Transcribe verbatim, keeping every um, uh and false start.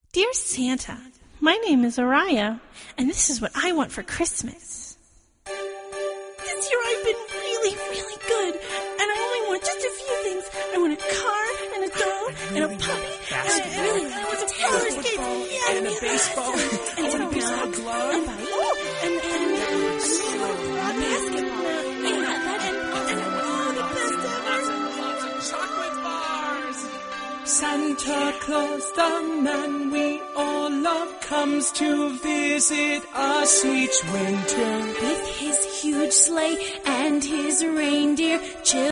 Dear Santa, my name is Araya, and this is what I want for Christmas. This year I've been really, really good, and I only want just a few things. I want a car, and a doll, and a puppy, and a really, I want some roller skates, yeah, and a baseball, and I want a baseball glove, and and and and a basketball, yeah, that and and all the best ever. lots of chocolate bars. Santa Claus, the man we all love, comes to visit us each winter. With his huge sleigh and his reindeer,